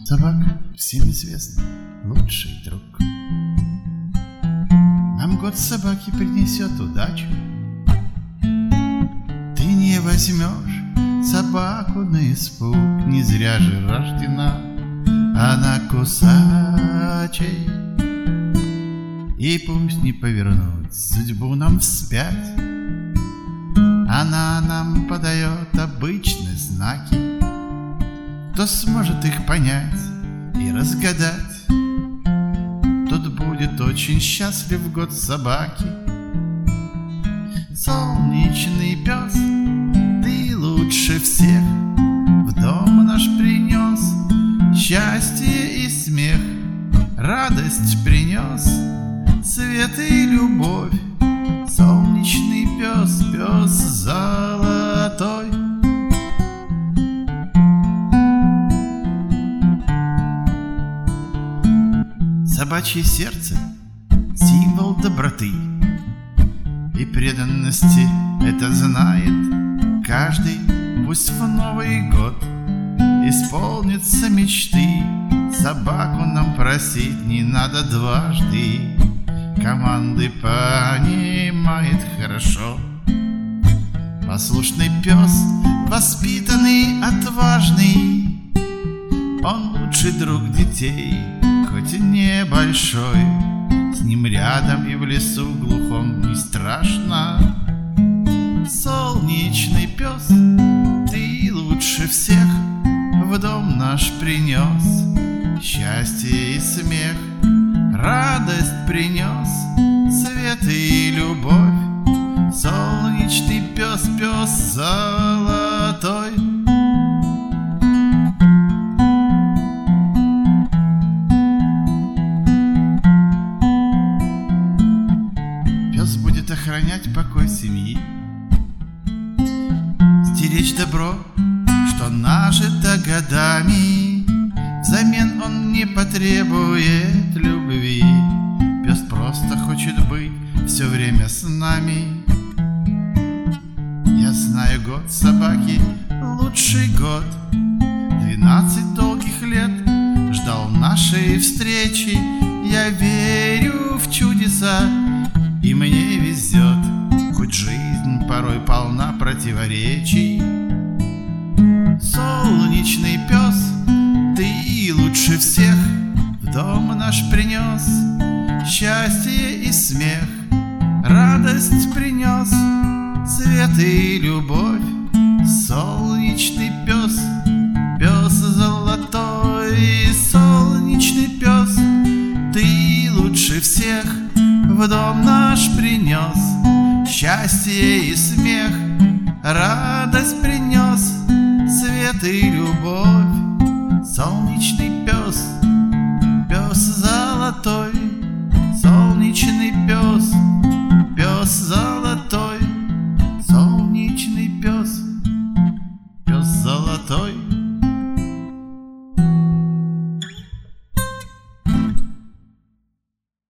Собака всем известный лучший друг. Нам год собаки принесет удачу. Ты не возьмешь собаку на испуг, не зря же рождена она кусачей. И пусть не повернуть судьбу нам вспять, она нам подает обычные знаки. Кто сможет их понять и разгадать, тот будет очень счастлив год собаки. Солнечный пес, ты лучше всех в дом наш принес счастье и смех, радость принес, свет и любовь. Солнечный пес, пес золотой. Собачье сердце — символ доброты и преданности, это знает каждый. Пусть в Новый год исполнятся мечты, собаку нам просить не надо дважды, команды понимает хорошо. Послушный пес, воспитанный, отважный, он лучший друг детей, хоть и небольшой. С ним рядом и в лесу глухом не страшно. Солнечный пес, ты лучше всех в дом наш принес счастье и смех, радость принес, свет и любовь. Солнечный пес, пес золотой. Пес будет охранять покой семьи, стеречь добро, что нажито годами. Взамен он не потребует любви, пес просто хочет быть все время с нами. Я знаю год собаки, лучший год. 12 долгих лет ждал нашей встречи. Я верю в чудеса, и мне везет, хоть жизнь порой полна противоречий. Солнечный пес, ты лучше всех в дом наш принес счастье и смех, радость принес, свет и любовь. Солнечный пес, пес золотой. Солнечный пес, ты лучше всех в дом наш принес счастье и смех, радость принес, свет и любовь. Солнечный пес, пес золотой. Солнечный пес, пес золотой.